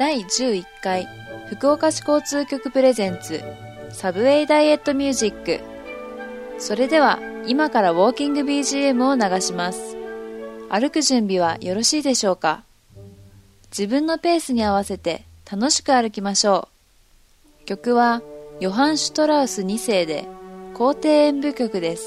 第11回福岡市交通局プレゼンツサブウェイダイエットミュージック。それでは今からウォーキング BGM を流します。歩く準備はよろしいでしょうか。自分のペースに合わせて楽しく歩きましょう。曲はヨハン・シュトラウス2世で皇帝演舞曲です。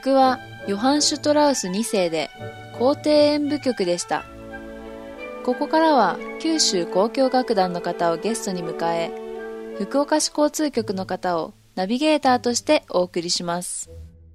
曲はヨハン・シュトラウス2世で皇帝演舞曲でした。ここからは九州交響楽団の方をゲストに迎え、福岡市交通局の方をナビゲーターとしてお送りします。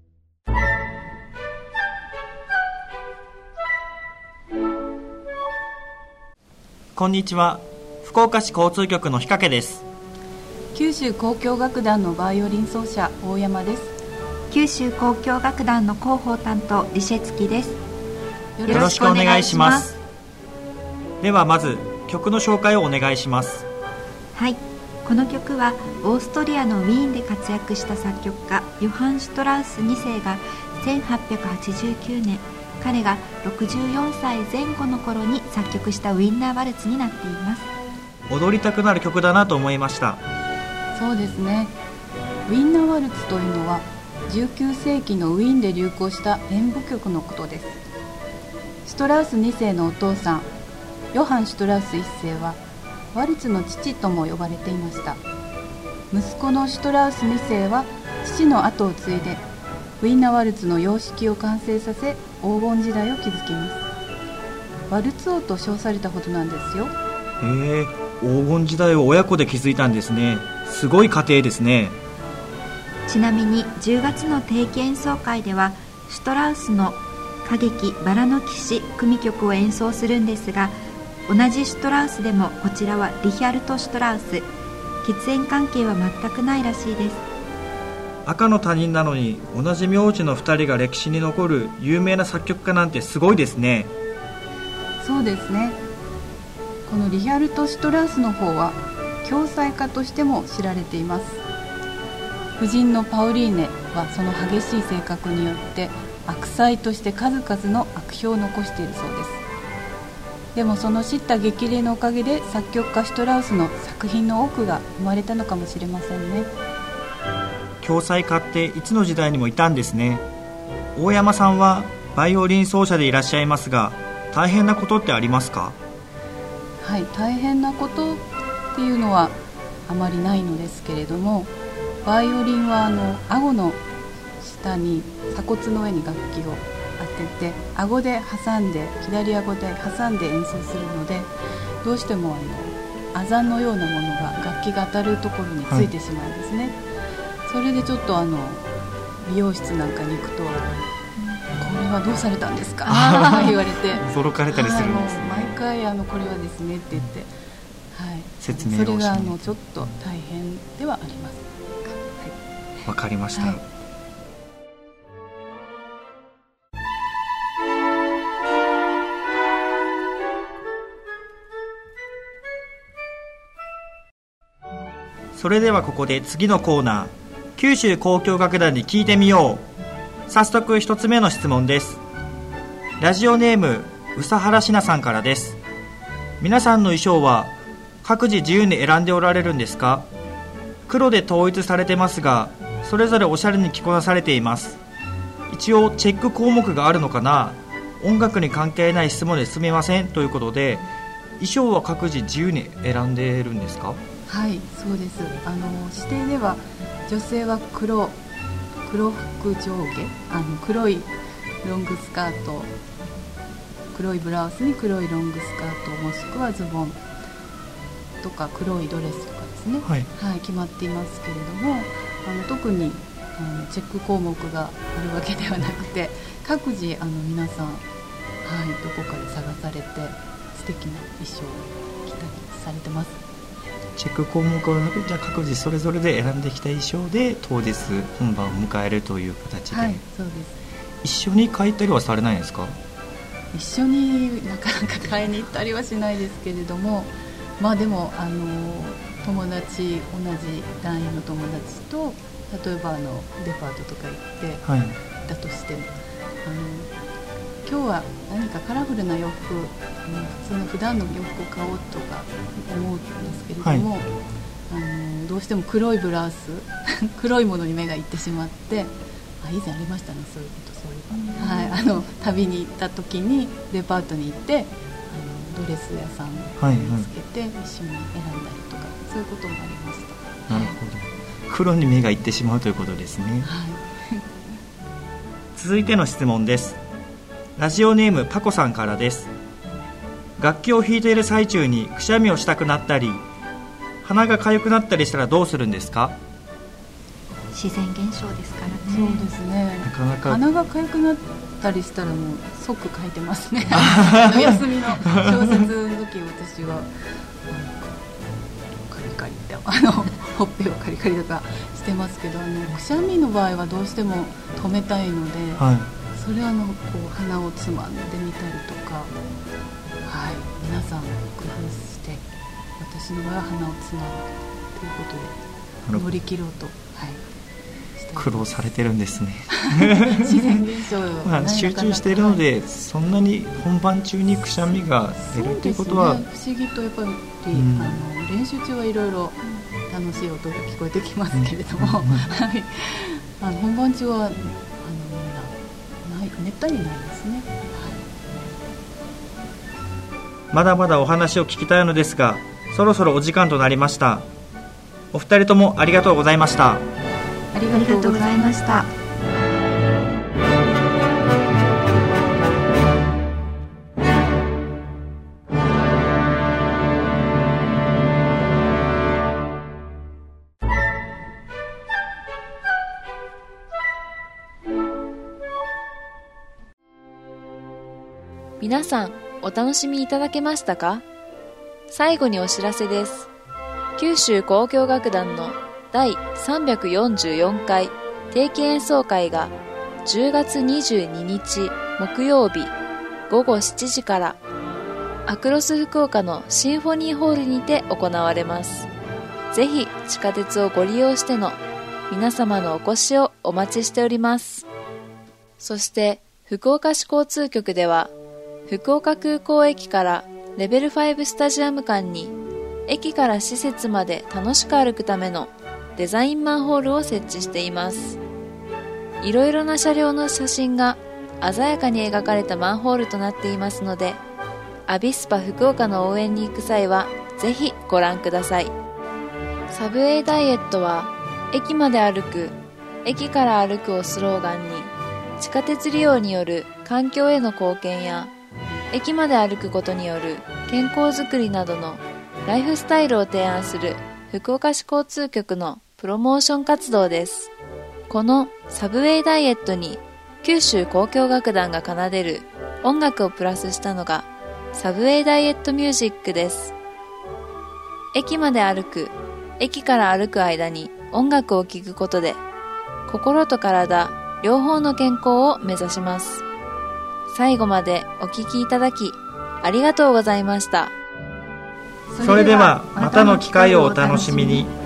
こんにちは。福岡市交通局の日掛です。 九州交響楽団のバイオリン奏者大山です。 九州交響楽団の広報担当リシェツキです。 よろしくお願いします。ではまず曲の紹介をお願いします。 はい、この曲はオーストリアのウィーンで活躍した作曲家ヨハン・シュトラウス2世が1889年、彼が64歳前後の頃に作曲したウィンナーワルツになっています。 踊りたくなる曲だなと思いました。 そうですね。ウィンナーワルツというのは19世紀のウィーンで流行した演舞曲のことです。シュトラウス2世のお父さんヨハン・シュトラウス1世はワルツの父とも呼ばれていました。息子のシュトラウス2世は父の後を継いでウィンナーワルツの様式を完成させ黄金時代を築きます。ワルツ王と称されたほどなんですよ。 黄金時代を親子で築いたんですね。すごい家庭ですね。 ちなみに10月の定期演奏会ではシュトラウスの歌劇バラの騎士組曲を演奏するんですが、同じシュトラウスでもこちらはリヒャルト・シュトラウス、血縁関係は全くないらしいです。 赤の他人なのに同じ名字の2人が歴史に残る有名な作曲家なんてすごいですね。 そうですね。このリヒャルト・シュトラウスの方は教祭家としても知られています。夫人のパウリーネはその激しい性格によって悪妻として数々の悪評を残しているそうです。でもその叱咤激励のおかげで作曲家シュトラウスの作品の多くが生まれたのかもしれませんね。 教祭家っていつの時代にもいたんですね。大山さんはバイオリン奏者でいらっしゃいますが、大変なことってありますか？ はい、大変なことっていうのはあまりないのですけれども、バイオリンは顎の下に鎖骨の上に楽器を当てて顎で挟んで左顎で挟んで演奏するので、どうしてもアザンのようなものが楽器が当たるところについてしまうんですね。それでちょっと美容室なんかに行くと、これはどうされたんですか言われて驚かれたりするんですね。 毎回これはですねって言って、 説明をしそれがちょっと大変ではあります。 わかりました。それではここで次のコーナー、九州交響楽団に聞いてみよう。早速一つ目の質問です。ラジオネーム宇佐原しなさんからです。皆さんの衣装は各自自由に選んでおられるんですか？黒で統一されてますが、それぞれおしゃれに着こなされています。一応チェック項目があるのかな？音楽に関係ない質問ですみませんということで、衣装は各自自由に選んでいるんですか？ はい、そうです。指定では女性は黒服上下、黒いロングスカート、黒いブラウスに黒いロングスカート、もしくはズボンとか黒いドレスとかですね、決まっていますけれども、特にチェック項目があるわけではなくて、各自皆さん、どこかで探されて素敵な衣装を着たりされてます。 チェック項目をなく、じゃあ各自それぞれで選んできた衣装で当日本番を迎えるという形で、 そうです。 一緒に帰ったりはされないんですか？ 一緒になかなか買いに行ったりはしないですけれども、でも友達、同じ団員の友達と例えばデパートとか行って、だとしても今日は何かカラフルな洋服、普通の普段の洋服を買おうとか思うんですけれども、どうしても黒いブラウス黒いものに目がいってしまって、以前ありましたね、そういうこと。旅に行った時にデパートに行ってドレス屋さんを見つけて一緒に選んだりとか、そういうこともありました。 なるほど。黒に目がいってしまうということですね。 続いての質問です。ラジオネームパコさんからです。楽器を弾いている最中にくしゃみをしたくなったり鼻が痒くなったりしたらどうするんですか？ 自然現象ですからね。 そうですね。 なかなか鼻が痒くなったりしたらもう即書いてますね。休みの小説の時私はカリカリってほっぺをカリカリとかしてますけど、くしゃみの場合はどうしても止めたいので、 はい、 それはこう鼻をつまんでみたりとか、はい、皆さん工夫して私の場合は鼻をつまむということで乗り切ろうと、はい、 苦労されてるんですね。 自然現象を、 集中しているので、そんなに本番中にくしゃみが出るということは、 そうですね、不思議とやっぱり、練習中はいろいろ楽しい音が聞こえてきますけれども、はい、本番中はめったにないですね。 まだまだお話を聞きたいのですが、そろそろお時間となりました。お二人ともありがとうございました。 ありがとうございました。 皆さんお楽しみいただけましたか？最後にお知らせです。九州交響楽団の第344回定期演奏会が10月22日木曜日午後7時からアクロス福岡のシンフォニーホールにて行われます。ぜひ地下鉄をご利用しての皆様のお越しをお待ちしております。そして福岡市交通局では福岡空港駅からレベル5スタジアム間に駅から施設まで楽しく歩くためのデザインマンホールを設置しています。いろいろな車両の写真が鮮やかに描かれたマンホールとなっていますので、アビスパ福岡の応援に行く際はぜひご覧ください。サブウェイダイエットは駅まで歩く、駅から歩くをスローガンに地下鉄利用による環境への貢献や駅まで歩くことによる健康づくりなどのライフスタイルを提案する福岡市交通局のプロモーション活動です。このサブウェイダイエットに九州交響楽団が奏でる音楽をプラスしたのがサブウェイダイエットミュージックです。駅まで歩く、駅から歩く間に音楽を聴くことで心と体両方の健康を目指します。最後までお聞きいただきありがとうございました。 それではまたの機会をお楽しみに。